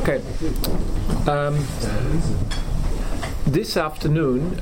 Okay. This afternoon,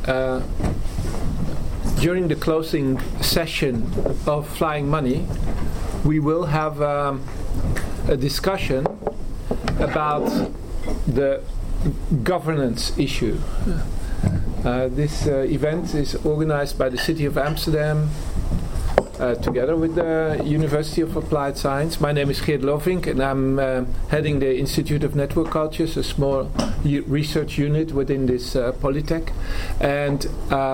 during the closing session of Flying Money, we will have a discussion about the governance issue. This event is organized by the City of Amsterdam together with the University of Applied Science. My name is Geert Lovink and I'm heading the Institute of Network Cultures, a small research unit within this Polytech. And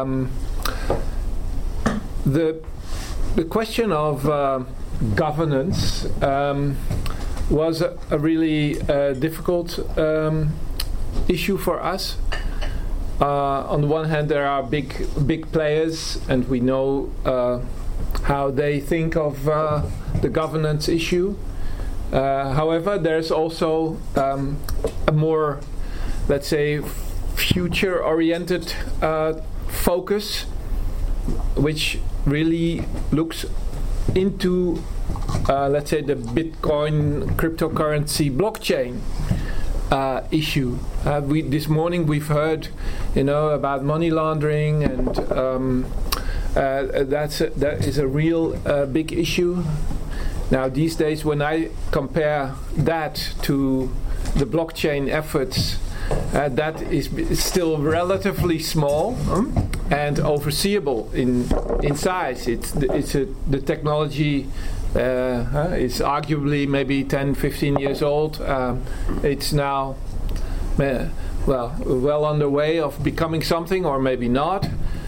the question of governance was a really difficult issue for us. On the one hand, there are big players, and we know how they think of the governance issue. However, there's also a more, let's say, future-oriented focus, which really looks into, let's say, the Bitcoin cryptocurrency blockchain issue. This morning we've heard, about money laundering, and that is a real big issue. Now these days, when I compare that to the blockchain efforts, that is still relatively small and overseeable in size. The technology is arguably maybe 10-15 years old. It's now well on the way of becoming something, or maybe not.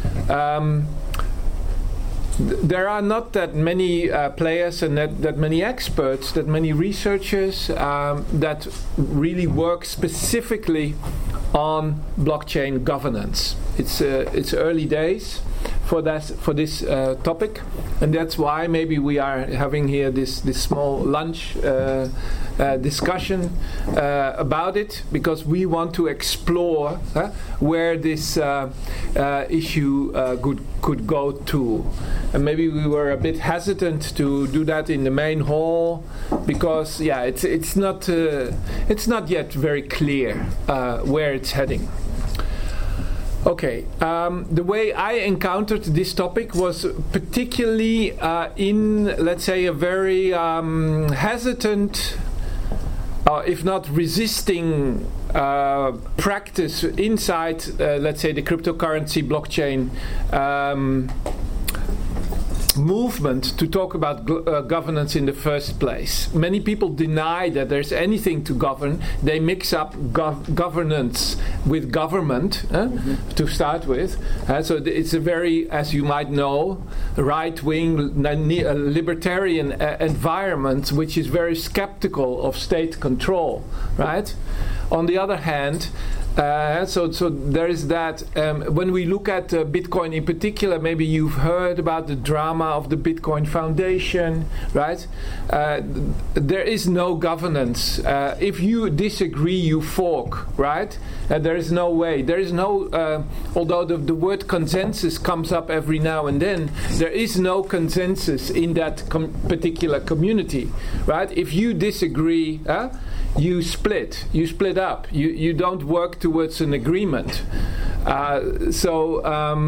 There are not that many players and that many experts, that many researchers that really work specifically on blockchain governance. It's early days for this topic, and that's why maybe we are having here this small lunch discussion about it, because we want to explore where this issue could go to. And maybe we were a bit hesitant to do that in the main hall, because it's not yet very clear where it's heading. Okay, the way I encountered this topic was particularly in, let's say, a very hesitant, if not resisting, practice inside, let's say, the cryptocurrency blockchain movement to talk about governance in the first place. Many people deny that there's anything to govern. They mix up governance with government to start with. So it's a very, as you might know, right-wing libertarian environment which is very skeptical of state control, right? On the other hand, so there is that. When we look at Bitcoin in particular, maybe you've heard about the drama of the Bitcoin Foundation, right? There is no governance. If you disagree, you fork, right? There is no way. There is no, although the word consensus comes up every now and then, there is no consensus in that particular community, right? If you disagree, you split up. You don't work towards an agreement. So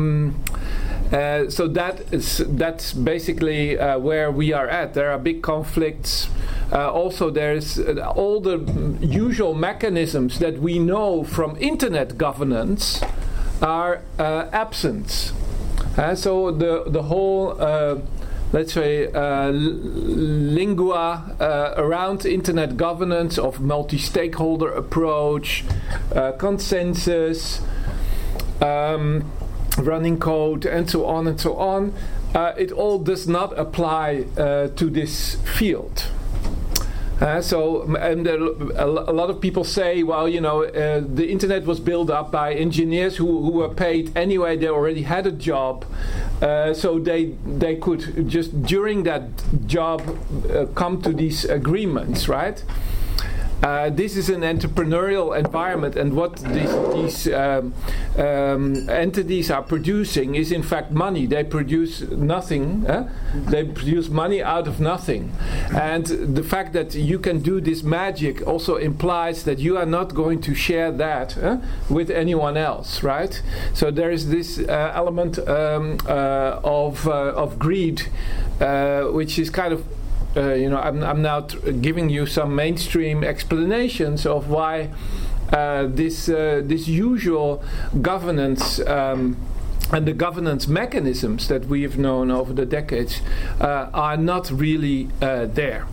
that's basically where we are at. There are big conflicts. Also, there's all the usual mechanisms that we know from internet governance are absent. So the whole let's say, lingua around internet governance of multi-stakeholder approach, consensus, running code, and so on and so on. It all does not apply to this field. And a lot of people say, well, the internet was built up by engineers who were paid anyway. They already had a job, so they could just during that job come to these agreements, right? this is an entrepreneurial environment, and what these entities are producing is in fact money. They produce nothing. They produce money out of nothing, and the fact that you can do this magic also implies that you are not going to share that with anyone else, right? So there is this element of greed, which is kind of I'm now giving you some mainstream explanations of why this usual governance and the governance mechanisms that we've known over the decades are not really there.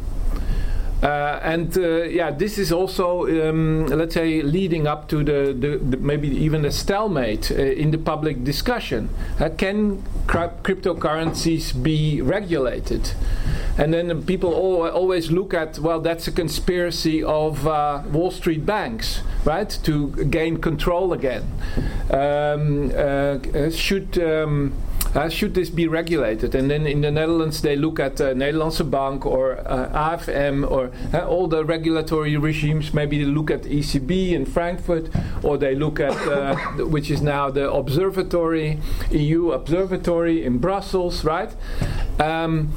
This is also, let's say, leading up to the maybe even a stalemate in the public discussion. Can cryptocurrencies be regulated? And then people always look at, well, that's a conspiracy of Wall Street banks, right, to gain control again. Should this be regulated? And then in the Netherlands they look at Nederlandse Bank or AFM or all the regulatory regimes. Maybe they look at ECB in Frankfurt, or they look at which is now the observatory, EU observatory in Brussels, right? Then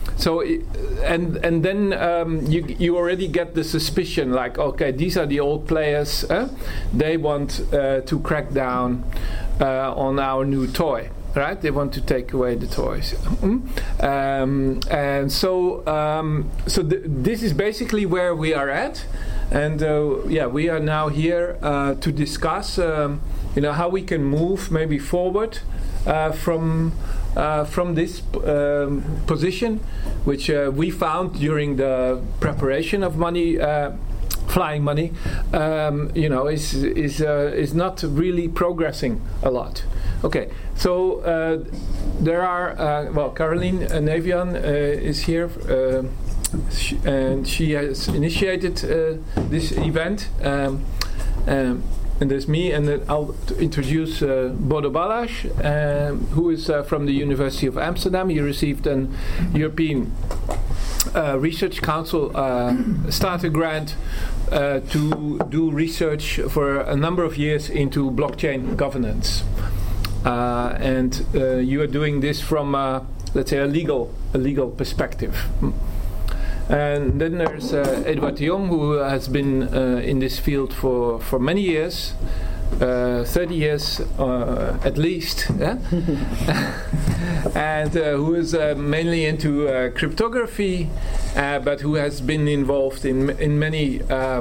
you already get the suspicion, like, okay, these are the old players. They want to crack down on our new toy. Right, they want to take away the toys, this is basically where we are at, and we are now here to discuss, how we can move maybe forward from this position, which we found during the preparation of money. Flying money, is not really progressing a lot. Okay, so there are Caroline Navian is here, and she has initiated this event. And there's me, and I'll introduce Bodo Balázs, who is from the University of Amsterdam. He received an European Research Council starter grant to do research for a number of years into blockchain governance. And you are doing this from, let's say, a legal perspective. And then there's Eduard de Jong, who has been in this field for many years, 30 years at least, and who is mainly into cryptography, but who has been involved in many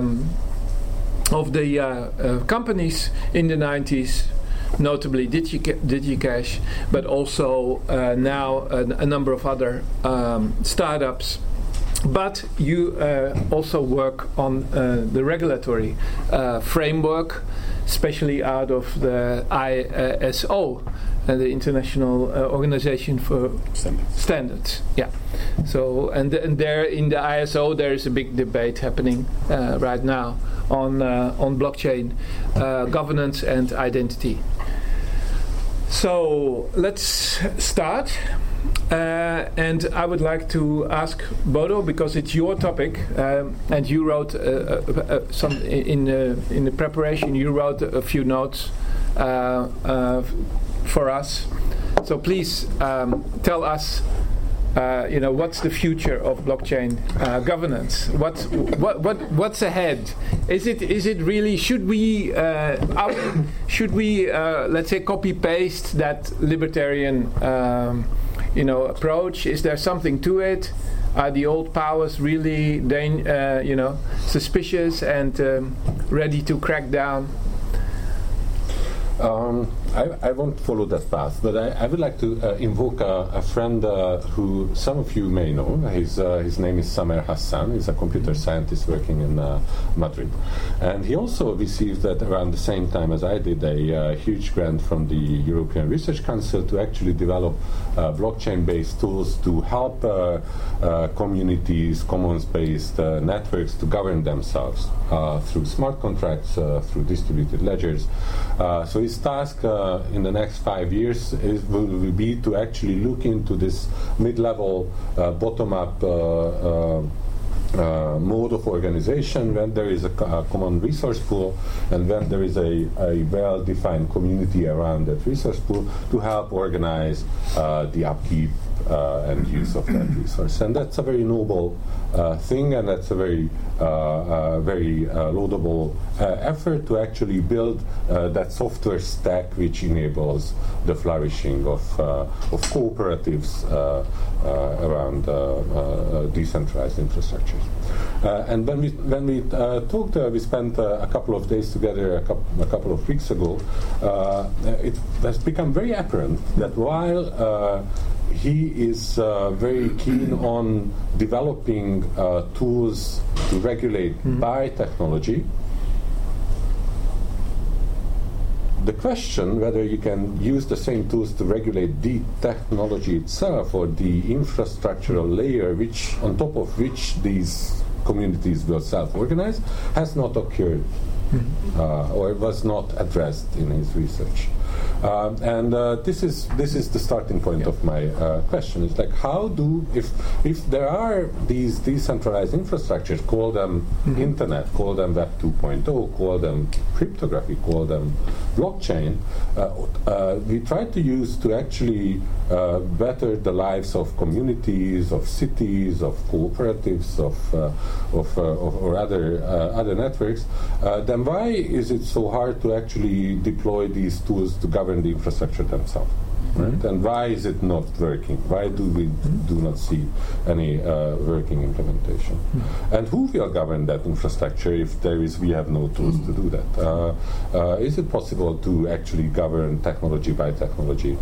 of the companies in the 90s, notably DigiCash, but also now a number of other startups. But you also work on the regulatory framework, especially out of the ISO, the International Organization for Standards. Yeah. So and there in the ISO there is a big debate happening right now on blockchain governance and identity. So let's start. And I would like to ask Bodo, because it's your topic, and you wrote some in the preparation. You wrote a few notes for us. So please tell us, what's the future of blockchain governance? What's ahead? Is it really? Should we let's say copy paste that libertarian? Approach? Is there something to it? Are the old powers really, suspicious and ready to crack down? I won't follow that path, but I would like to invoke a friend who some of you may know. His name is Samer Hassan. He's a computer scientist working in Madrid. And he also received, at around the same time as I did, a huge grant from the European Research Council to actually develop blockchain-based tools to help communities, commons-based networks to govern themselves through smart contracts, through distributed ledgers. So his task in the next 5 years will be to actually look into this mid-level, bottom-up mode of organization, when there is a common resource pool, and when there is a well-defined community around that resource pool to help organize the upkeep and use of that resource. And that's a very noble thing, and that's a very laudable effort to actually build that software stack which enables the flourishing of cooperatives around decentralized infrastructures. And when we talked, we spent a couple of days together a couple of weeks ago. It has become very apparent that while he is very keen on developing tools to regulate by technology, the question whether you can use the same tools to regulate the technology itself or the infrastructural layer which on top of which these communities will self-organize has not occurred or was not addressed in his research. And this is the starting point of my question. It's like, how do, if there are these decentralized infrastructures, call them internet, call them Web 2.0, call them cryptography, call them blockchain, we try to use to actually better the lives of communities, of cities, of cooperatives, or other networks. Then why is it so hard to actually deploy these tools to govern the infrastructure themselves? Right? And why is it not working? Why do we do not see any working implementation? And who will govern that infrastructure if we have no tools to do that? Is it possible to actually govern technology by technology?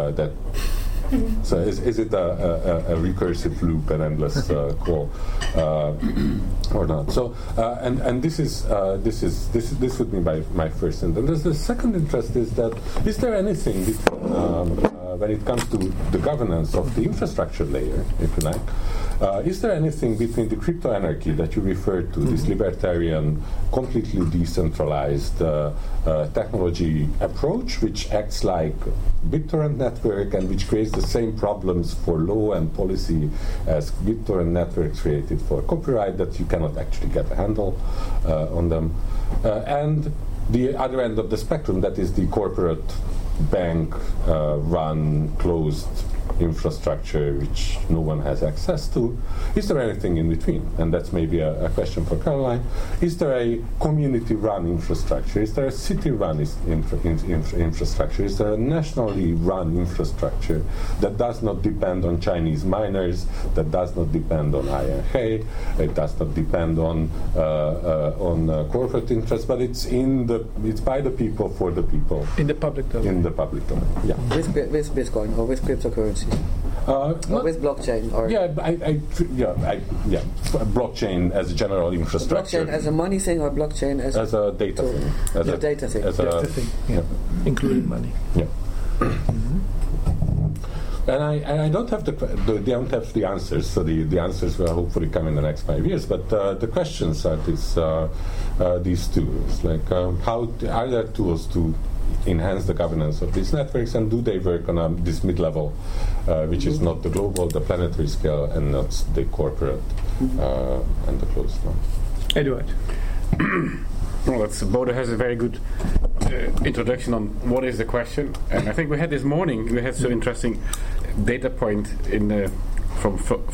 So is it a recursive loop, an endless call, or not? So and this would be my first. And then the second interest is that is there anything when it comes to the governance of the infrastructure layer, if you like, is there anything between the crypto anarchy that you referred to, this libertarian, completely decentralized technology approach, which acts like BitTorrent network and which creates the same problems for law and policy as BitTorrent networks created for copyright, that you cannot actually get a handle on them, and the other end of the spectrum, that is the corporate bank run closed infrastructure which no one has access to. Is there anything in between? And that's maybe a question for Caroline. Is there a community-run infrastructure? Is there a city-run infrastructure? Is there a nationally run infrastructure that does not depend on Chinese miners, that does not depend on ING, it does not depend on corporate interests, but it's by the people, for the people. In the public domain. In the public domain, yeah. With Bitcoin or with cryptocurrency? Or with blockchain? Or blockchain as a general infrastructure. Blockchain as a money thing, or blockchain as a data thing? As a data thing. As data thing, yeah. Including money. Yeah. And I don't have the answers, so the answers will hopefully come in the next 5 years. But the questions are these two. It's like, how are there tools to enhance the governance of these networks, and do they work on this mid-level, which is not the global, the planetary scale, and not the corporate and the closed one? Eduard. Well, Bodo has a very good introduction on what is the question, and I think we had this morning, we had so interesting data point from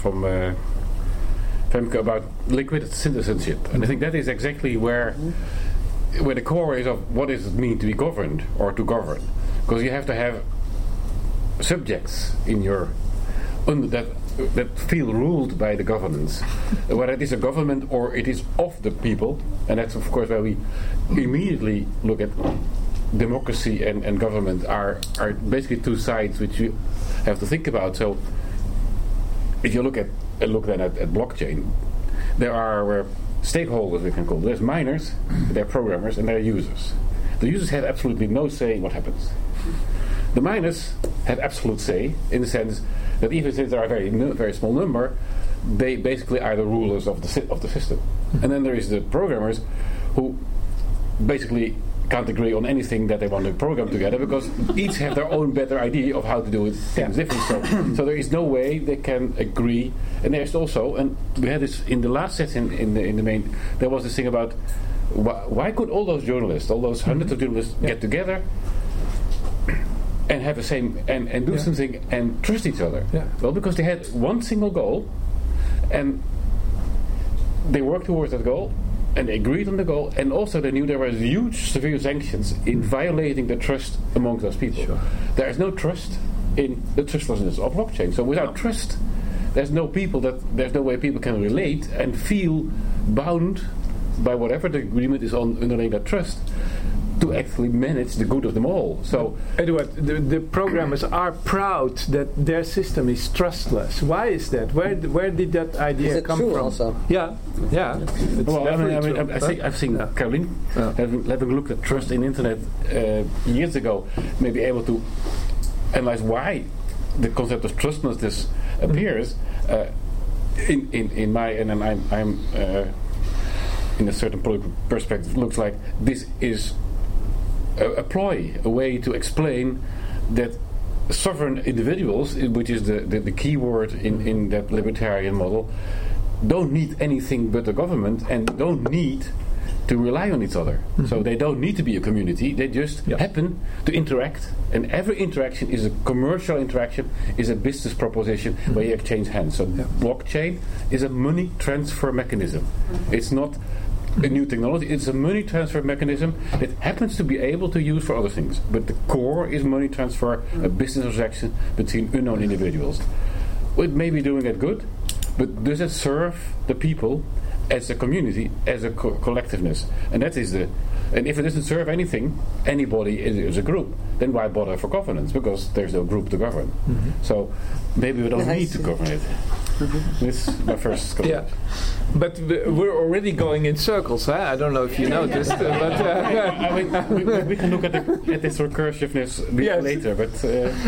Femke about liquid citizenship, and I think that is exactly where the core is of what does it mean to be governed or to govern, because you have to have subjects in your that feel ruled by the governance, whether it is a government or it is of the people, and that's of course where we immediately look at democracy and government are basically two sides which you have to think about. So if you look then at blockchain, there are stakeholders, we can call them. There's miners, there are programmers, and there are users. The users have absolutely no say in what happens. The miners have absolute say in the sense that even since there are a very small number, they basically are the rulers of the system. And then there is the programmers who basically can't agree on anything that they want to program together because each have their own better idea of how to do it things different. So there is no way they can agree. And there's also, and we had this in the last session in the main, there was this thing about why could all those journalists, all those hundreds of journalists get together and have the same and do something and trust each other? Well, because they had one single goal and they worked towards that goal and they agreed on the goal, and also they knew there were huge severe sanctions in violating the trust among those people. There is no trust in the trustlessness of blockchain. So without trust, there's no way people can relate and feel bound by whatever the agreement is on underlying that trust to actually manage the good of them all. So, Eduard, the programmers are proud that their system is trustless. Why is that? Where did that idea come from? Also? Yeah. Well, I've seen Caroline having looked at trust in internet years ago, maybe able to analyze why the concept of trustlessness appears in my and I'm in a certain political perspective looks like this is a ploy, a way to explain that sovereign individuals, which is the key word in that libertarian model, don't need anything but the government and don't need to rely on each other. So they don't need to be a community, they just happen to interact, and every interaction is a commercial interaction, is a business proposition where you exchange hands. So blockchain is a money transfer mechanism. It's not a new technology, it's a money transfer mechanism that happens to be able to use for other things. But the core is money transfer, a business transaction between unknown individuals. It may be doing it good, but does it serve the people as a community, as a collectiveness? And that is and if it doesn't serve anything, anybody is a group, then why bother for governance? Because there's no group to govern. So maybe we don't need to govern it. This is my first comment. But we're already going in circles, huh? I don't know if you noticed. I mean, we can look at this recursiveness later, but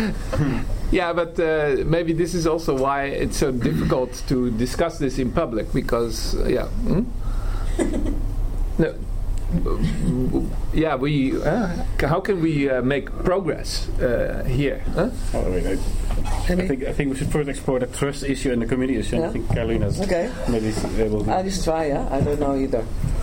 but maybe this is also why it's so difficult to discuss this in public, because how can we make progress here? Huh? I think we should first explore the trust issue and the community issue. I think Caroline has maybe able to. I'll just try. I don't know either.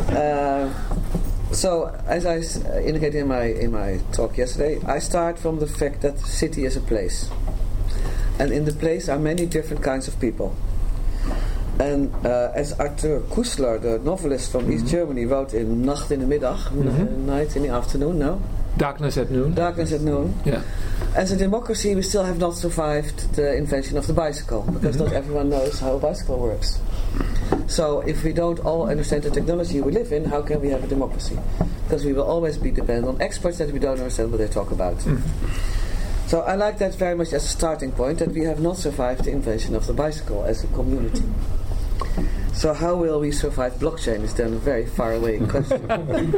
So, as I indicated in my talk yesterday, I start from the fact that the city is a place, and in the place are many different kinds of people. And as Arthur Koestler, the novelist from East Germany, wrote in Nacht in the Middag, night in the afternoon, no? Darkness at noon. Darkness at noon. Yeah. As a democracy, we still have not survived the invention of the bicycle, because not everyone knows how a bicycle works. So if we don't all understand the technology we live in, how can we have a democracy? Because we will always be dependent on experts that we don't understand what they talk about. So I like that very much as a starting point, that we have not survived the invention of the bicycle as a community. So how will we survive blockchain is then a very far away question.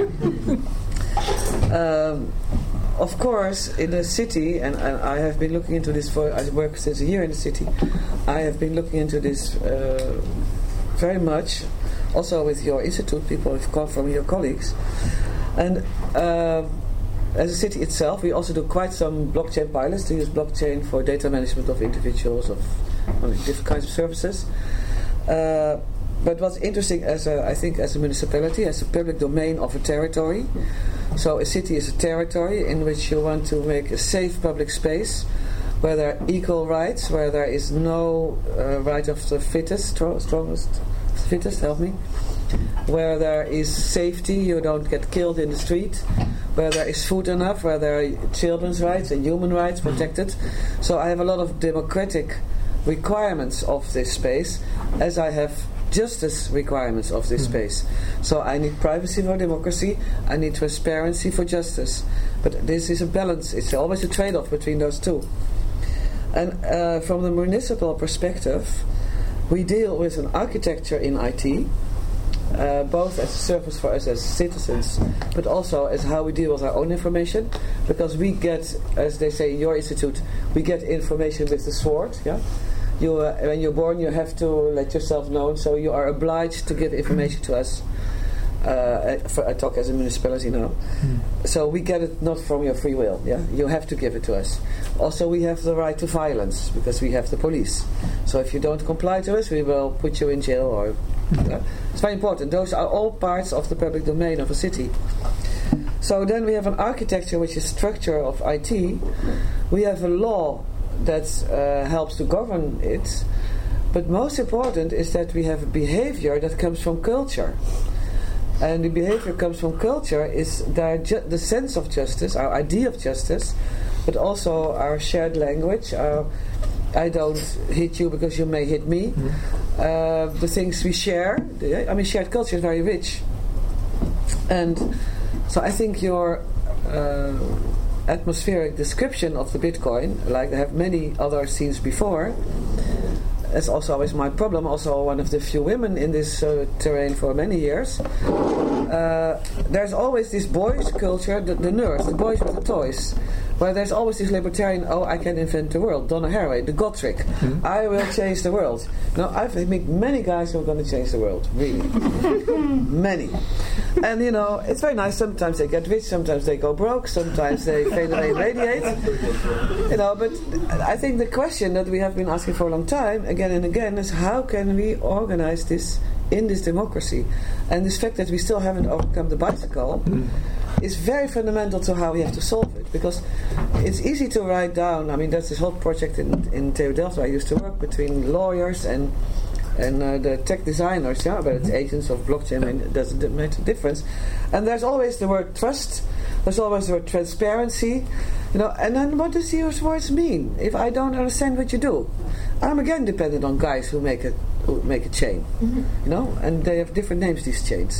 Of course, in a city, and I have been looking into this I work since a year in the city, I have been looking into this very much, also with your institute, people who've come from your colleagues. And as a city itself, we also do quite some blockchain pilots to use blockchain for data management of individuals, of different kinds of services. But what's interesting, I think, as a municipality, as a public domain of a territory. So a city is a territory in which you want to make a safe public space, where there are equal rights, where there is no right of the fittest, strongest, fittest, help me. Where there is safety, you don't get killed in the street. Where there is food enough, where there are children's rights and human rights protected. So I have a lot of democratic requirements of this space, as I have justice requirements of this space. So I need privacy for democracy, I need transparency for justice. But this is a balance, it's always a trade-off between those two. And from the municipal perspective, we deal with an architecture in IT, both as a service for us as citizens, but also as how we deal with our own information, because we get, as they say in your institute, we get information with the sword, yeah? When you're born, you have to let yourself know, so you are obliged to give information to us I talk as a municipality now. So we get it not from your free will. Yeah, you have to give it to us. Also, we have the right to violence because we have the police. So if you don't comply to us, we will put you in jail. Or it's very important. Those are all parts of the public domain of a city. So then we have an architecture which is structure of IT. We have a law that helps to govern it. But most important is that we have a behavior that comes from culture. And the behavior comes from culture is the sense of justice, our idea of justice, but also our shared language. I don't hit you because you may hit me. The things we share. Shared culture is very rich. And so I think your atmospheric description of the Bitcoin, like I have many other scenes before, that's also always my problem. Also one of the few women in this terrain for many years. There's always this boys culture, the nerds, the boys with the toys, where there's always this libertarian, I can invent the world, Donna Haraway, the God trick. I will change the world. Now, I've met many guys who are going to change the world, really. Many. And, it's very nice. Sometimes they get rich, sometimes they go broke, sometimes they fade away and radiate. But I think the question that we have been asking for a long time, again and again, is how can we organize this in this democracy? And this fact that we still haven't overcome the bicycle is very fundamental to how we have to solve it, because it's easy to write down. There's this whole project in TU Delft where I used to work between lawyers and the tech designers, but it's agents of blockchain, it doesn't make a difference. And there's always the word trust, there's always the word transparency, and then what does these words mean if I don't understand what you do? I'm again dependent on guys who make a chain, and they have different names, these chains.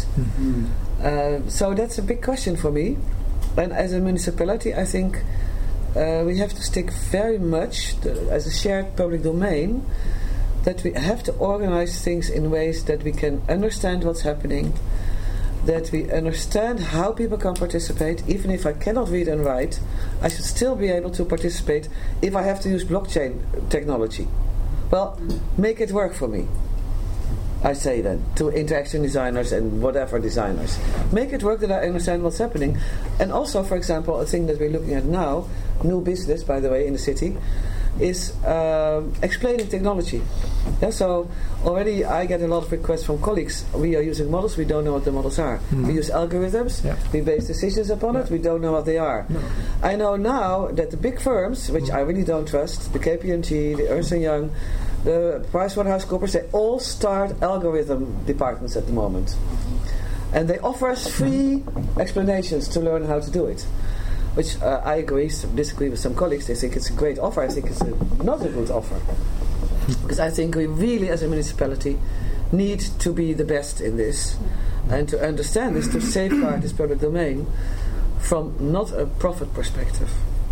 So that's a big question for me. And as a municipality, I think we have to stick very much as a shared public domain, that we have to organize things in ways that we can understand what's happening, that we understand how people can participate. Even if I cannot read and write, I should still be able to participate if I have to use blockchain technology. Well, make it work for me, I say then, to interaction designers and whatever designers. Make it work that I understand what's happening. And also, for example, a thing that we're looking at now, new business, by the way, in the city, is explaining technology. So already I get a lot of requests from colleagues. We are using models, we don't know what the models are. We use algorithms, we base decisions upon it, we don't know what they are. I know now that the big firms, which I really don't trust, the KPMG, the Ernst & Young, the PricewaterhouseCoopers, they all start algorithm departments at the moment. And they offer us free explanations to learn how to do it. Which I disagree with some colleagues. They think it's a great offer. I think it's not a good offer. Because I think we really, as a municipality, need to be the best in this. And to understand this, to safeguard this public domain from not a profit perspective.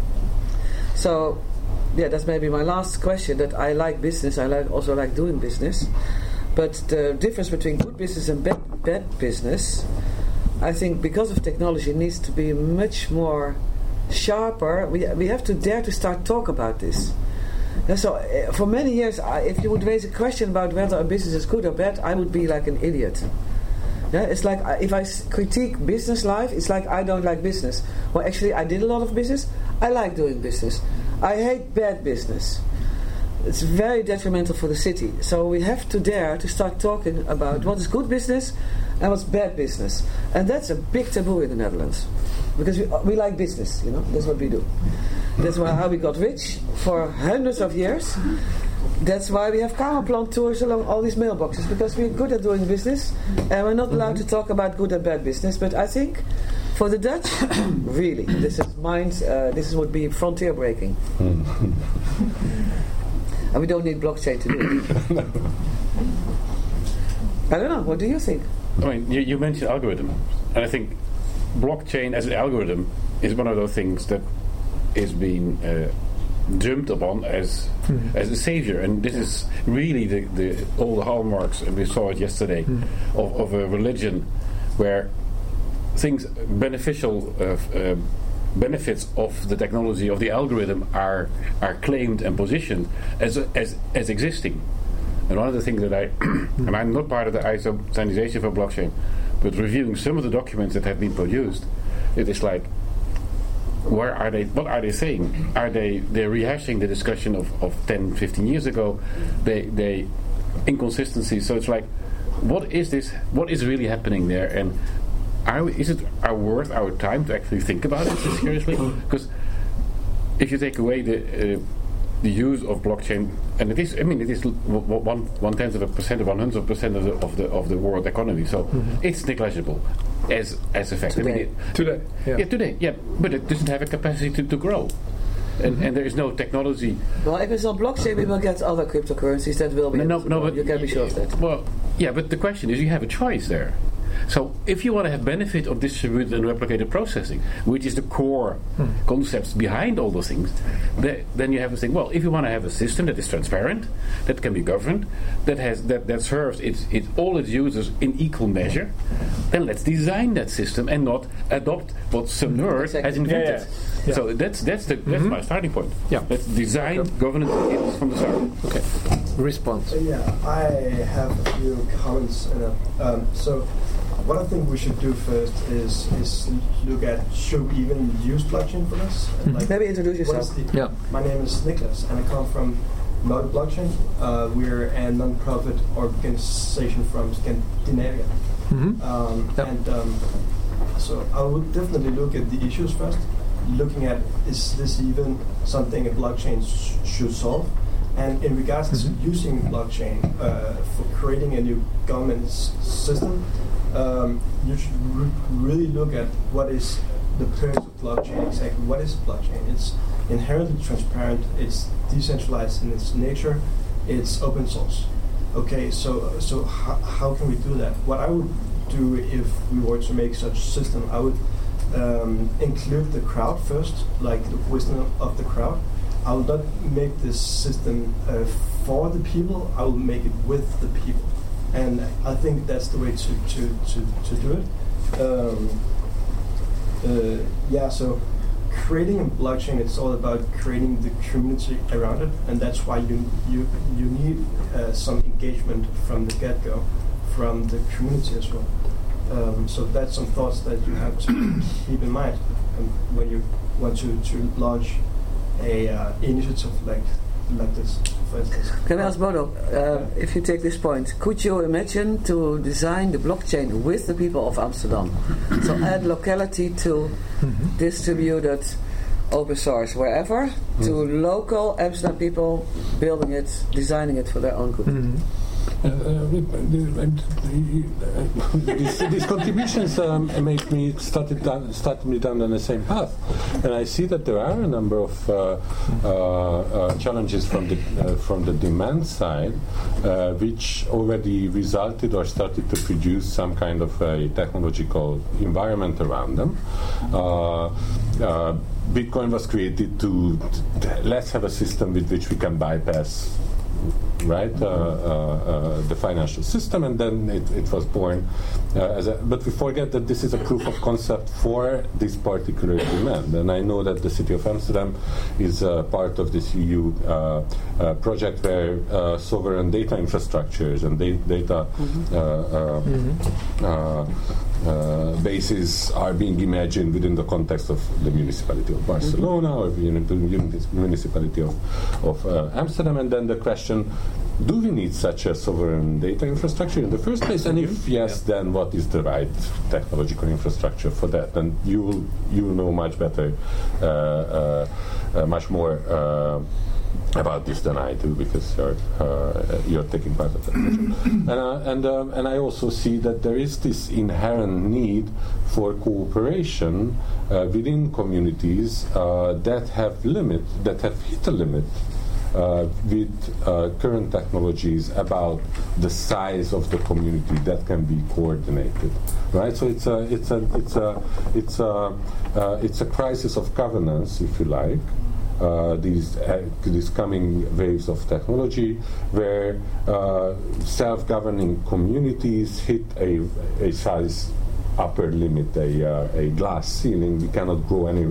So, that's maybe my last question, that I like business. I also like doing business. But the difference between good business and bad business, I think because of technology, needs to be much more sharper. We have to dare to start talk about this. So for many years, if you would raise a question about whether a business is good or bad, I would be like an idiot. It's like if I critique business life, it's like I don't like business. Well, actually, I did a lot of business. I like doing business. I hate bad business. It's very detrimental for the city. So we have to dare to start talking about what is good business and what's bad business. And that's a big taboo in the Netherlands. Because we like business, that's what we do. That's how we got rich for hundreds of years. That's why we have Kamerplan tours along all these mailboxes, because we're good at doing business and we're not allowed to talk about good and bad business. But I think for the Dutch, really, this would be frontier breaking. And we don't need blockchain to do it. I don't know, what do you think? You mentioned algorithm, and I think blockchain as an algorithm is one of those things that is being jumped upon as a savior, and this is really all the hallmarks, and we saw it yesterday, of a religion where things benefits of the technology of the algorithm are claimed and positioned as existing. And one of the things that and I'm not part of the ISO standardization for blockchain, But reviewing some of the documents that have been produced, it is like, where are they? What are they saying? Are they're rehashing the discussion of 10, 15 years ago? They inconsistencies. So it's like, what is this? What is really happening there? And is it worth our time to actually think about it seriously? Because if you take away the use of blockchain, and it is 1/10 of a percent, 100% of the world economy. So it's negligible as a fact. Today, but it doesn't have a capacity to grow. And there is no technology. Well, if it's on blockchain, we will get other cryptocurrencies that will be. But you can be sure of that. Well, yeah, but the question is, you have a choice there. So if you want to have benefit of distributed and replicated processing, which is the core concepts behind all those things, then you have to think, well, if you want to have a system that is transparent, that can be governed, that serves all its users in equal measure, then let's design that system and not adopt what some nerd has invented. Yeah. So that's my starting point. Yeah. Let's design governance from the start. Okay. Response. I have a few comments. So what I think we should do first is look at, should we even use blockchain for this? Maybe introduce yourself. My name is Niklas, and I come from Node Blockchain. We're a non-profit organization from Scandinavia. So I would definitely look at the issues first, looking at, is this even something a blockchain should solve? And in regards to using blockchain for creating a new government system, you should really look at what is the purpose of blockchain exactly. What is blockchain? It's inherently transparent, it's decentralized in its nature, it's open source. Okay, so how can we do that? What I would do if we were to make such a system, I would include the crowd first, like the wisdom of the crowd. I will not make this system for the people, I will make it with the people. And I think that's the way to do it. So creating a blockchain, it's all about creating the community around it, and that's why you need some engagement from the get-go, from the community as well. So that's some thoughts that you have to keep in mind when you want to launch a initiative like this, for instance. Can I ask Bodo, if you take this point, could you imagine to design the blockchain with the people of Amsterdam? So add locality to distributed open source wherever, to local Amsterdam people building it, designing it for their own good. These contributions make me started me down on the same path, and I see that there are a number of challenges from the demand side, which already resulted or started to produce some kind of a technological environment around them. Bitcoin was created to let's have a system with which we can bypass the financial system, and then it was born but we forget that this is a proof of concept for this particular demand, and I know that the city of Amsterdam is part of this EU project where sovereign data infrastructures and data bases are being imagined within the context of the municipality of Barcelona or the municipality of Amsterdam, and then the question, do we need such a sovereign data infrastructure in the first place? And if yes, then what is the right technological infrastructure for that? And you will know much better, much more about this than I do, because you're taking part of that project. And I also see that there is this inherent need for cooperation within communities that have hit a limit with current technologies about the size of the community that can be coordinated, right? So it's a crisis of governance, if you like. These coming waves of technology, where self-governing communities hit a size upper limit, a glass ceiling. We cannot grow any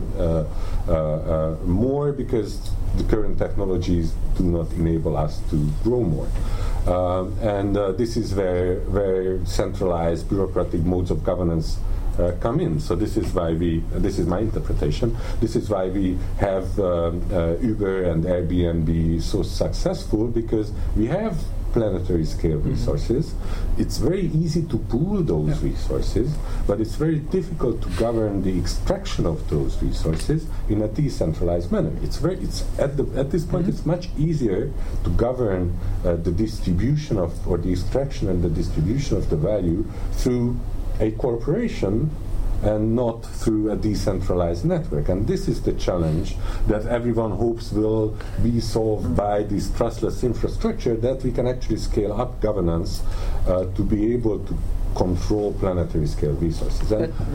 more because the current technologies do not enable us to grow more. And this is where centralized bureaucratic modes of governance come in. So this is why this is my interpretation, this is why we have Uber and Airbnb so successful, because we have planetary scale resources. It's very easy to pool those resources, but it's very difficult to govern the extraction of those resources in a decentralized manner. At this point it's much easier to govern the distribution of, or the extraction and the distribution of the value through a corporation and not through a decentralized network. And this is the challenge that everyone hopes will be solved by this trustless infrastructure, that we can actually scale up governance to be able to control planetary scale resources.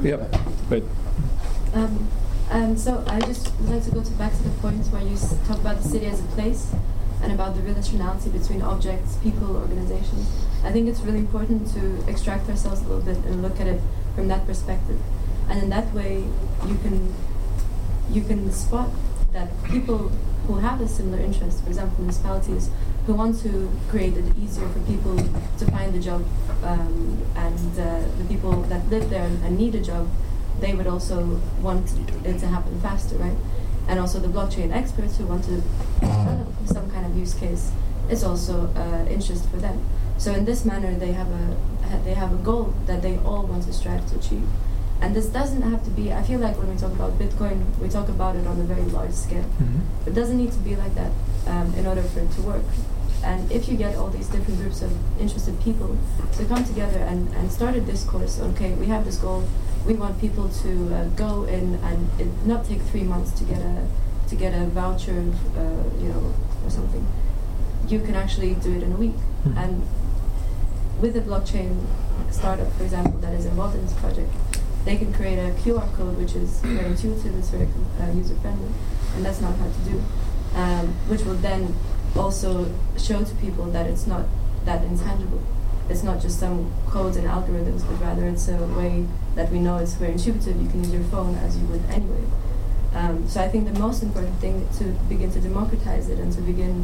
So I just would like to go back to the point where you talk about the city as a place and about the relationality between objects, people, organizations. I think it's really important to extract ourselves a little bit and look at it from that perspective. And in that way, you can spot that people who have a similar interest, for example, municipalities, who want to create it easier for people to find a job, and the people that live there and need a job, they would also want it to happen faster, right? And also the blockchain experts who want to develop some kind of use case, it's also interest for them. So in this manner, they have a goal that they all want to strive to achieve. And this doesn't have to be, I feel like when we talk about Bitcoin, we talk about it on a very large scale. It doesn't need to be like that in order for it to work. And if you get all these different groups of interested people to come together and start a discourse, okay, we have this goal, we want people to go in and it not take 3 months to get a voucher, or something. You can actually do it in a week. And with a blockchain startup, for example, that is involved in this project, they can create a QR code which is very intuitive, it's very user-friendly, and that's not hard to do, which will then also show to people that it's not that intangible. It's not just some codes and algorithms, but rather it's a way that we know it's very intuitive. You can use your phone as you would anyway. So I think the most important thing to begin to democratize it and to begin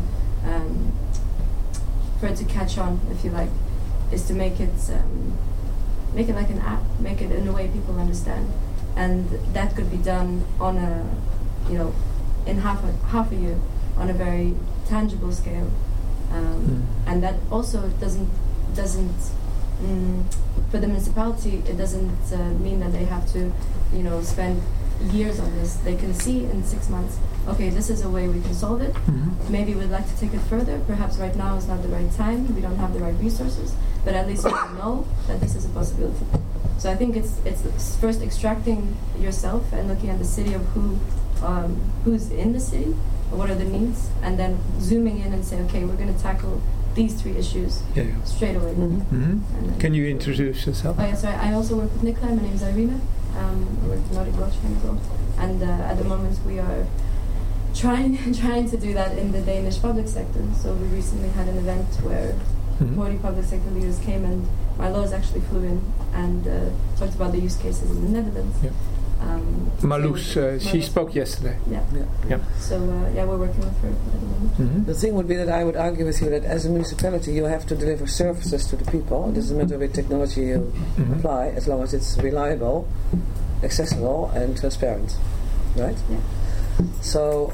for it to catch on, if you like, is to make it like an app, make it in a way people understand, and that could be done on in half a year, on a very tangible scale, and that also doesn't for the municipality, it doesn't mean that they have to spend years on this. They can see in 6 months, okay, this is a way we can solve it. Maybe we'd like to take it further. Perhaps right now is not the right time. We don't have the right resources, but at least we know that this is a possibility. So I think it's first extracting yourself and looking at the city of who's in the city, what are the needs, and then zooming in and say, okay, we're going to tackle these 3 issues straight away. Can you introduce yourself? Oh yeah, so I also work with Nicola. My name is Irina. I work with Nordic Blockchain as well. And at the moment we are trying to do that in the Danish public sector. So we recently had an event where 40 public sector leaders came, and Marloes actually flew in and talked about the use cases in the Netherlands. Marloes, she spoke yesterday. So we're working with her at the moment. The thing would be that I would argue with you that as a municipality you have to deliver services to the people. It doesn't matter which technology you apply, as long as it's reliable, accessible and transparent, right? So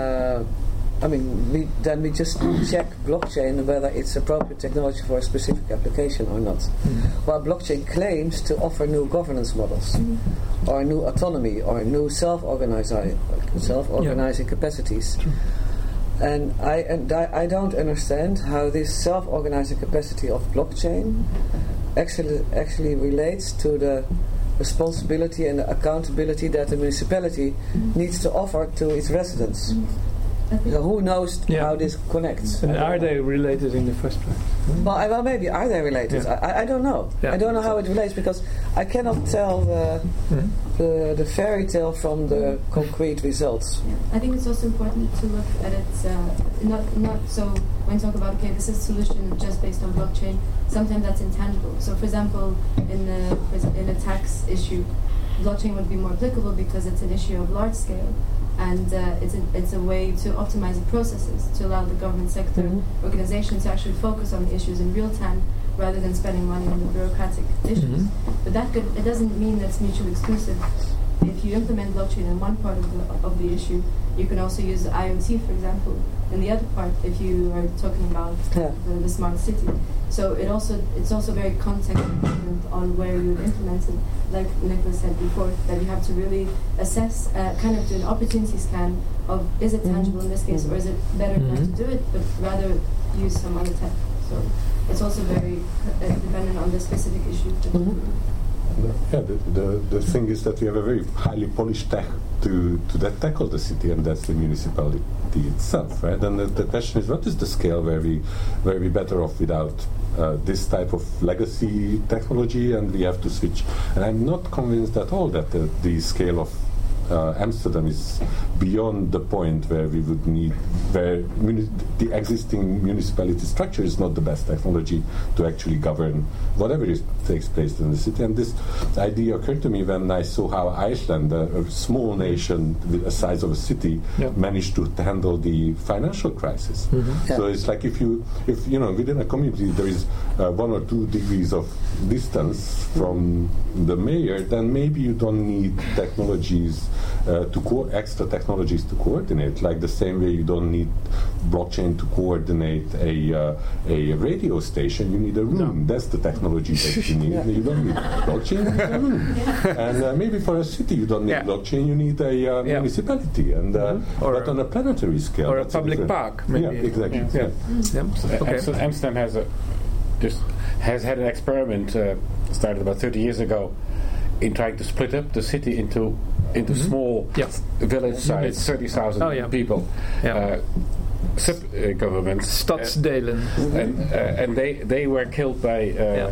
we just check blockchain whether it's appropriate technology for a specific application or not. While blockchain claims to offer new governance models, or new autonomy, or new self-organizing capacities. And I don't understand how this self-organizing capacity of blockchain actually relates to the responsibility and the accountability that the municipality needs to offer to its residents. So who knows how this connects? And are they related in the first place? Well, maybe are they related? I don't know. I don't know how it relates, because I cannot tell the fairy tale from the concrete results. I think it's also important to look at it not so when you talk about this is a solution just based on blockchain. Sometimes that's intangible. So for example, in a tax issue, blockchain would be more applicable because it's an issue of large scale. and it's a way to optimize the processes to allow the government sector organization to actually focus on issues in real time rather than spending money on the bureaucratic issues. But it doesn't mean that's mutually exclusive. If you implement blockchain in one part of the issue, you can also use IoT, for example, in the other part if you are talking about the smart city. So it's also very context dependent on where you would implement it. Like Nicholas said before, that you have to really assess, kind of do an opportunity scan of is it tangible in this case, or is it better not to do it, but rather use some other tech. So it's also very dependent on the specific issue. The thing is that we have a very highly polished tech to tackle the city, and that's the municipality itself, right? And the question is, what is the scale where we better off without this type of legacy technology, and we have to switch? And I'm not convinced at all that the scale of Amsterdam is beyond the point where we would need, where the existing municipality structure is not the best technology to actually govern whatever takes place in the city. And this idea occurred to me when I saw how Iceland, a small nation with the size of a city, managed to handle the financial crisis. So it's like if you know within a community there is 1 or 2 degrees of distance from the mayor, then maybe you don't need technologies extra technologies to coordinate, like the same way you don't need blockchain to coordinate a radio station. You need a room. That's the technology that you need. You don't need blockchain, you need a room. And maybe for a city you don't need blockchain, you need a municipality, and but on a planetary scale. Or a public park, maybe. Yeah, exactly. Okay. Amsterdam has had an experiment started about 30 years ago in trying to split up the city into small village size, 30,000 people, sub-governments, Stadsdelen, and they were killed by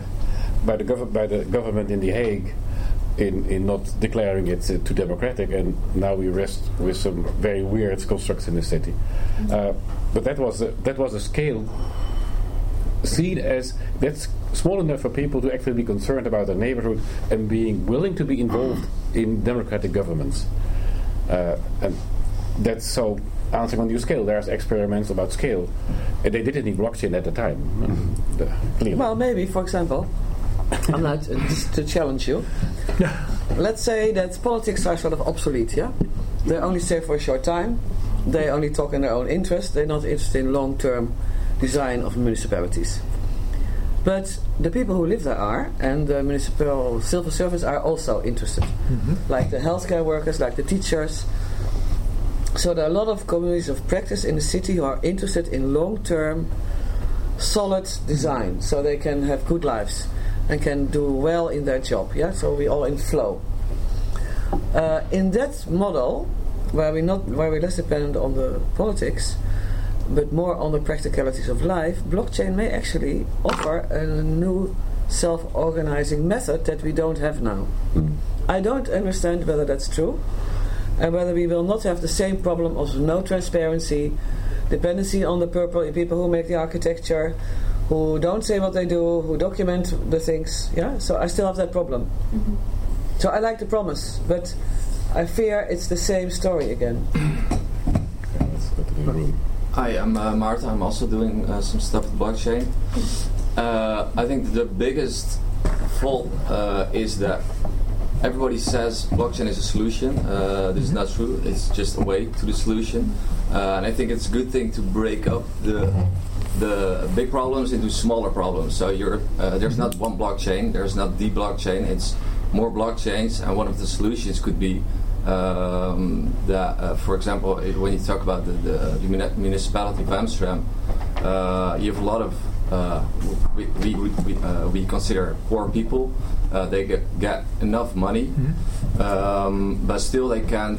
the government in The Hague in not declaring it too democratic, and now we rest with some very weird constructs in the city. But that was a scale seen as that's small enough for people to actually be concerned about their neighborhood and being willing to be involved in democratic governments. And that's so answering on your scale. There's experiments about scale. And they didn't need blockchain at the time. Well, maybe, for example, I'm not just to challenge you. Let's say that politics are sort of obsolete, They only stay for a short time. They only talk in their own interest. They're not interested in long-term design of municipalities. But the people who live there are, and the municipal civil service are also interested. Like the healthcare workers, like the teachers. So there are a lot of communities of practice in the city who are interested in long-term, solid design, so they can have good lives and can do well in their job. So we're all in flow. In that model, where we're less dependent on the politics, but more on the practicalities of life, blockchain may actually offer a new self-organizing method that we don't have now. I don't understand whether that's true, and whether we will not have the same problem of no transparency, dependency on the people who make the architecture, who don't say what they do, who document the things. So I still have that problem. So I like the promise, but I fear it's the same story again. Hi, I'm Maarten. I'm also doing some stuff with blockchain. I think the biggest fault is that everybody says blockchain is a solution. This is not true. It's just a way to the solution. And I think it's a good thing to break up the big problems into smaller problems. So there's not one blockchain. There's not the blockchain. It's more blockchains. And one of the solutions could be that, for example, when you talk about the municipality of Amsterdam, you have a lot of we consider poor people. They get enough money, but still they can't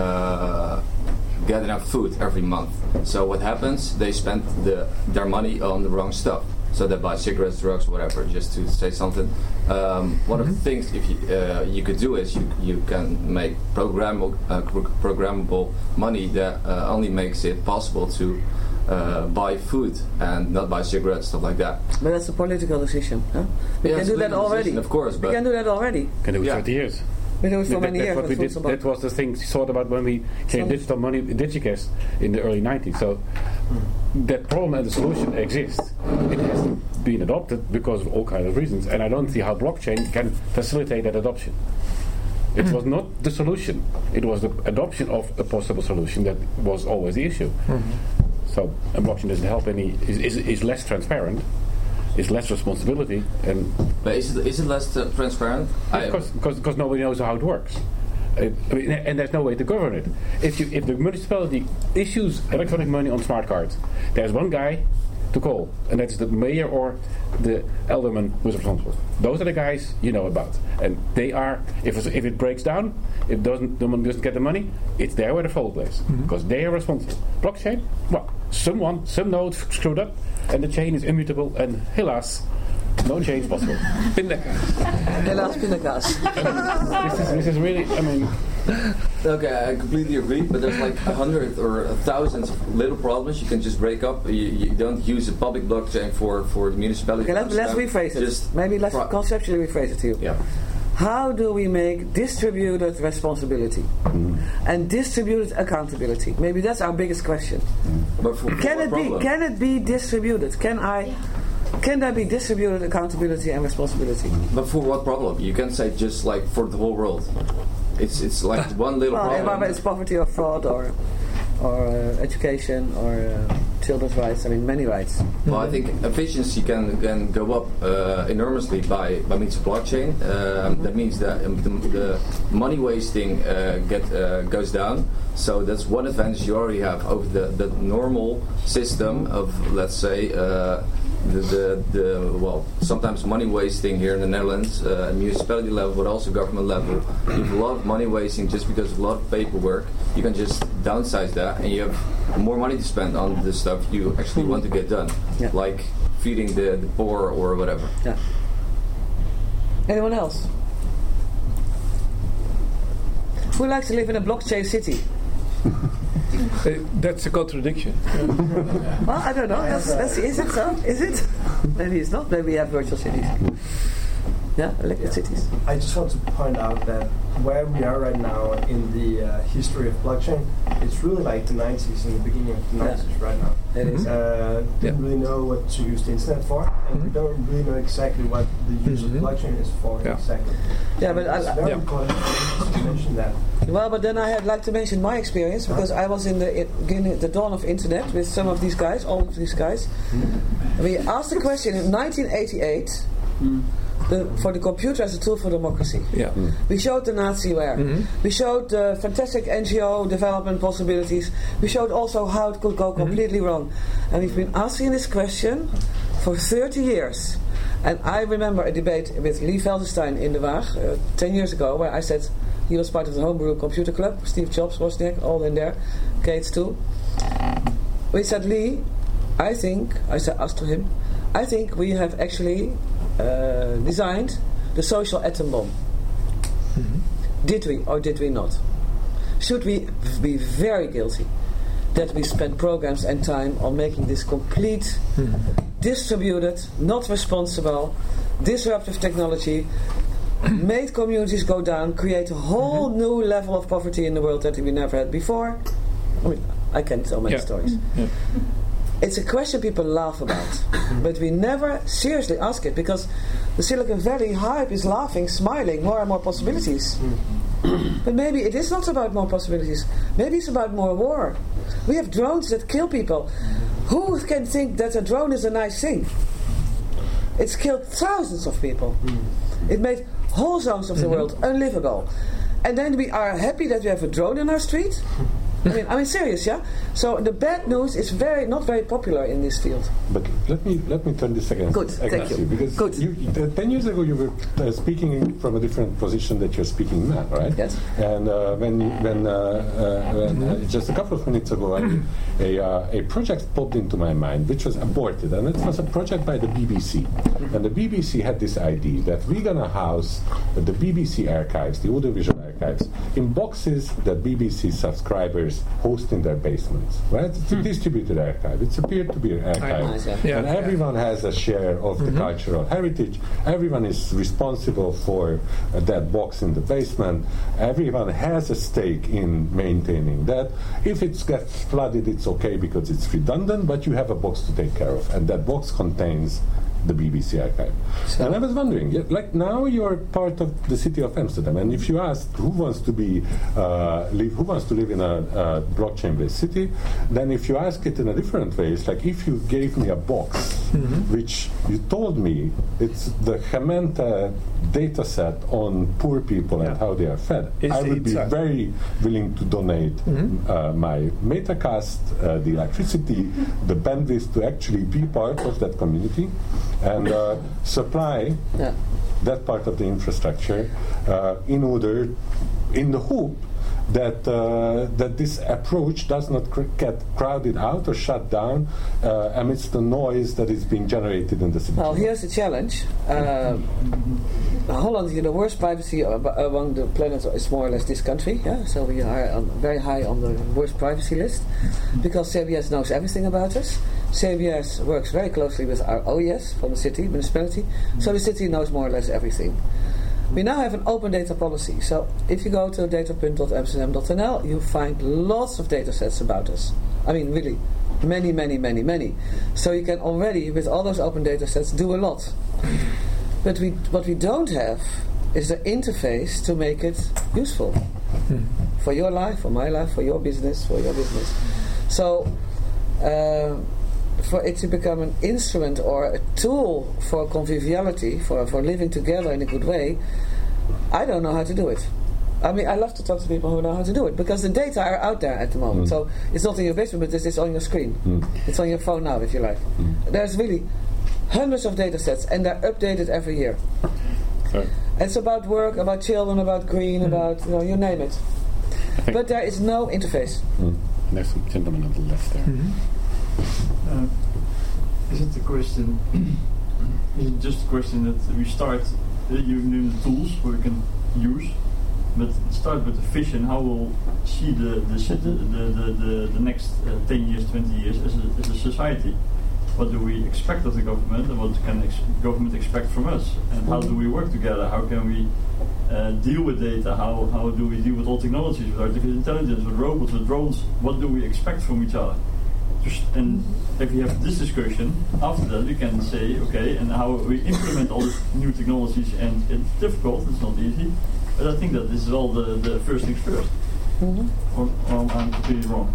get enough food every month. So what happens? They spend their money on the wrong stuff. So they buy cigarettes, drugs, whatever, just to say something. One of the things if you could do is you can make programmable money that only makes it possible to buy food and not buy cigarettes, stuff like that. But that's a political decision. We can do that already. Of course, we can do that already. Can do it 30 years. We do it for many That's years. what we did. That was the thing we thought about when we came digital money, Digicast, in the early 90s. So that problem and the solution exists. It has been adopted because of all kinds of reasons, and I don't see how blockchain can facilitate that adoption. It was not the solution. It was the adoption of a possible solution that was always the issue. So a blockchain doesn't help any. Is less transparent. It's less responsibility, and But is it less transparent? because nobody knows how it works, and there's no way to govern it. If the municipality issues electronic money on smart cards, there's one guy to call, and that's the mayor or the alderman who's responsible. Those are the guys you know about, and they are. If it breaks down, if the one doesn't get the money, it's there where the fault lays, because they are responsible. Blockchain, well, some node screwed up, and the chain is immutable, and helaas, no change possible. Pindakaas. Helaas pindakaas. This is really, I mean. Okay, I completely agree, but there's like 100 or thousands of little problems you can just break up. You don't use a public blockchain for the municipality. Okay, let's rephrase it. Maybe let's conceptually rephrase it to you. Yeah. How do we make distributed responsibility and distributed accountability? Maybe that's our biggest question. But Can it be distributed? Can there be distributed accountability and responsibility? But for what problem? You can say just like for the whole world. It's like one little problem. Whether it's poverty or fraud or education or children's rights. I mean, many rights. Well, I think efficiency can go up enormously by means of blockchain. That means that the money wasting goes down. So that's one advantage you already have over the normal system of, let's say, sometimes money wasting here in the Netherlands, at municipality level, but also government level. You have a lot of money wasting just because of a lot of paperwork. You can just downsize that, and you have more money to spend on the stuff you actually want to get done, like feeding the poor or whatever. Yeah. Anyone else? Who likes to live in a blockchain city? That's a contradiction. Well, I don't know. Let's see. Is it so? Is it? Maybe it's not. Maybe we have virtual cities. Yeah, elected cities. I just want to point out that where we are right now in the history of blockchain, it's really like the 90s and the beginning of the 90s right now. It is. Don't really know what to use the internet for, and we don't really know exactly what the use of blockchain is for exactly. Yeah, but it's very important to mention that. Well, but then I'd like to mention my experience, because I was in the dawn of internet with some of these guys, all of these guys. We asked the question in 1988 for the computer as a tool for democracy. Yeah. We showed the Naziware. We showed fantastic NGO development possibilities. We showed also how it could go completely wrong. And we've been asking this question for 30 years. And I remember a debate with Lee Veldenstein in De Waag 10 years ago, where I said, he was part of the Homebrew Computer Club, Steve Jobs, Wozniak, all in there, Gates too. We said, Lee, I asked him, I think we have actually designed the social atom bomb. Did we or did we not? Should we be very guilty that we spent programs and time on making this complete, distributed, not responsible, disruptive technology, made communities go down, create a whole new level of poverty in the world that we never had before? I mean, I can tell many stories. It's a question people laugh about, but we never seriously ask it, because the Silicon Valley hype is laughing, smiling, more and more possibilities. But maybe it is not about more possibilities. Maybe it's about more war. We have drones that kill people. Who can think that a drone is a nice thing? It's killed thousands of people. It made whole zones of the world unlivable. And then we are happy that we have a drone in our street? I mean, serious, yeah. So the bad news is not very popular in this field. But let me turn this against you, because 10 years ago you were speaking from a different position that you're speaking now, right? Yes. And when just a couple of minutes ago, a project popped into my mind, which was aborted, and it was a project by the BBC. And the BBC had this idea that we're gonna house the BBC archives, the audiovisual archives, archives in boxes that BBC subscribers host in their basements. Right? It's a distributed archive. It's a peer-to-peer archive, and everyone has a share of the cultural heritage. Everyone is responsible for that box in the basement. Everyone has a stake in maintaining that. If it gets flooded, it's okay because it's redundant, but you have a box to take care of, and that box contains the BBC archive. And I was wondering, like now you're part of the city of Amsterdam, and if you ask who wants to live in a blockchain-based city, then if you ask it in a different way, it's like if you gave me a box, which you told me it's the Gementa data set on poor people and how they are fed, I would be very willing to donate my Metacast, the electricity, the bandwidth to actually be part of that community and supply that part of the infrastructure in the hope that this approach does not get crowded out or shut down amidst the noise that is being generated in the city. Well, here's the challenge. Holland, the worst privacy among the planet is more or less this country. Yeah? So we are very high on the worst privacy list because CBS knows everything about us. CBS works very closely with our OES from the city, municipality, so the city knows more or less everything. We now have an open data policy, so if you go to data.amsterdam.nl, you find lots of data sets about us. I mean, really, many. So you can already, with all those open data sets, do a lot. But what we don't have is the interface to make it useful for your life, for my life, for your business, So for it to become an instrument or a tool for conviviality, for living together in a good way, I don't know how to do it. I mean, I love to talk to people who know how to do it because the data are out there at the moment. So it's not in your basement, but it's on your screen. It's on your phone now, if you like. There's really hundreds of data sets, and they're updated every year. It's about work, about children, about green, about you name it. But there is no interface. There's some gentleman on the left there. Is it the question? Is it just a question that we start using the tools we can use, but start with the vision? How we'll see the next 10 years, 20 years as a society? What do we expect of the government, and what can government expect from us? And how do we work together? How can we deal with data? How do we deal with all technologies, with artificial intelligence, with robots, with drones? What do we expect from each other? And if we have this discussion, after that we can say, okay, and how we implement all these new technologies, and it's difficult, it's not easy, but I think that this is all the first things first. Or I'm completely wrong.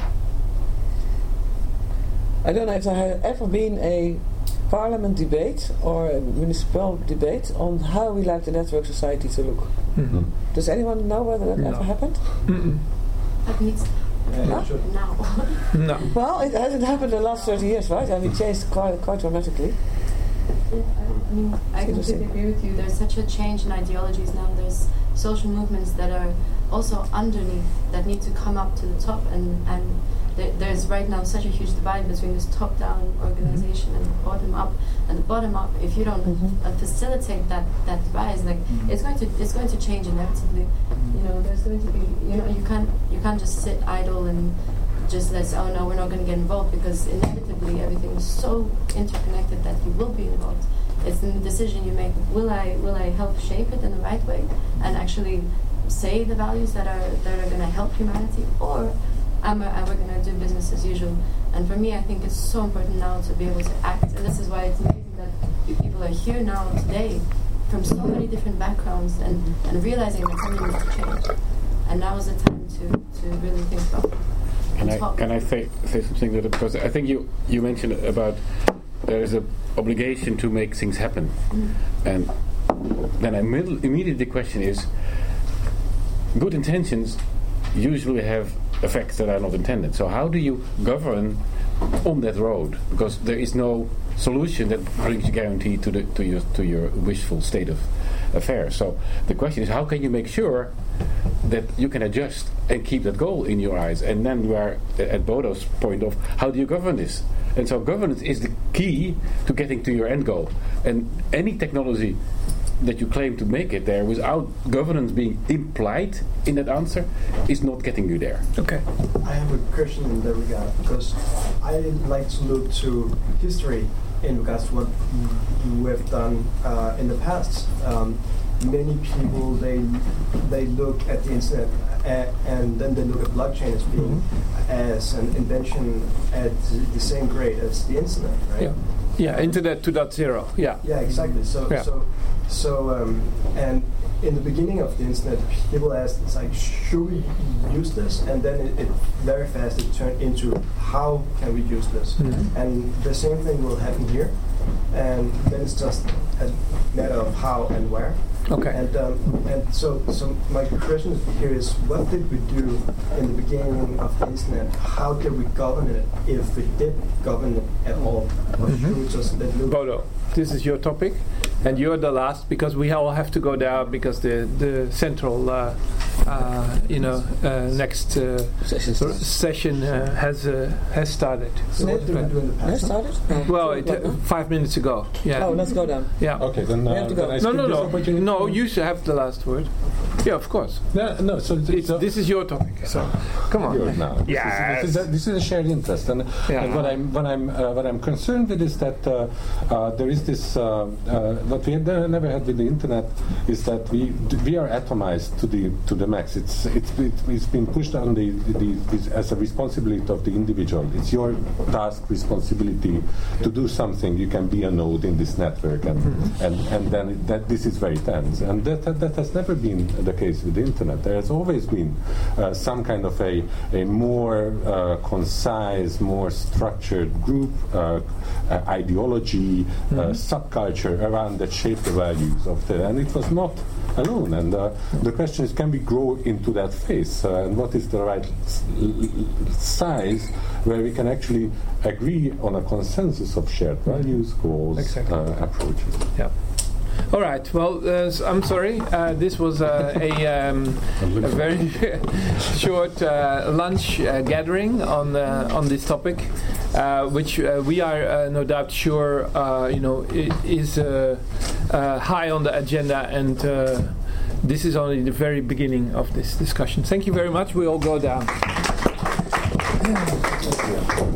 I don't know if there has ever been a parliament debate or a municipal debate on how we like the network society to look. Does anyone know whether that ever happened? That needs now. No. Well, it hasn't happened in the last 30 years, right? And we changed quite dramatically. I mean, I completely agree with you. There's such a change in ideologies now. There's social movements that are also underneath that need to come up to the top, and there's right now such a huge divide between this top-down organization and the bottom-up. And the bottom-up, if you don't facilitate that divide, like it's going to change inevitably. There's going to be you can't just sit idle and just let's we're not going to get involved, because inevitably everything is so interconnected that you will be involved. It's in the decision you make. Will I help shape it in the right way and actually say the values that are going to help humanity, or am I going to do business as usual? And for me, I think it's so important now to be able to act, and this is why it's amazing that you people are here now today from so many different backgrounds and realizing that something needs to change. And now is the time to really think about it. Can I say something to that? Because I think you mentioned about there is an obligation to make things happen, and then immediately the question is, good intentions usually have effects that are not intended. So how do you govern on that road? Because there is no solution that brings you guarantee to your wishful state of affairs. So the question is, how can you make sure that you can adjust and keep that goal in your eyes? And then we are at Bodo's point of how do you govern this? And so governance is the key to getting to your end goal. And any technology that you claim to make it there without governance being implied in that answer is not getting you there. Okay. I have a question in that regard because I like to look to history in regards to what we have done in the past. Many people they look at the internet and then they look at blockchain as being as an invention at the same grade as the internet, right? Yeah. Yeah, Internet 2.0. Yeah. Yeah, exactly. So and in the beginning of the internet, people asked, it's like, should we use this? And then it very fast it turned into, how can we use this? And the same thing will happen here. And then it's just a matter of how and where. Okay. And so my question here is, what did we do in the beginning of the internet? How did we govern it, if we did govern it at all? Or should we just let it Bodo, this is your topic, and you're the last because we all have to go there because the central, next session has started. So what did we do in the past? Started? Well, 5 minutes ago. Yeah. Oh, let's go down. Yeah. Okay, then. We have to go. Then I skip this opportunity. No, you should have the last word. Yeah, of course. No. So This is your topic. So, come on. yours now. Yes. This is a shared interest, and what I'm concerned with is that there is this what we never had with the internet is that we are atomized to the max. It's been pushed on as a responsibility of the individual. It's your task, responsibility to do something. You can be a node in this network, and then this is very tense, and that has never been the case with the internet. There has always been some kind of a more concise, more structured group ideology, subculture around that shape the values of and it was not alone. And the question is, can we grow into that phase? And what is the right size where we can actually agree on a consensus of shared values, goals, approaches? Yeah. All right. Well, I'm sorry. This was a very short lunch gathering on this topic, which we are no doubt sure is high on the agenda, and this is only the very beginning of this discussion. Thank you very much. We all go down.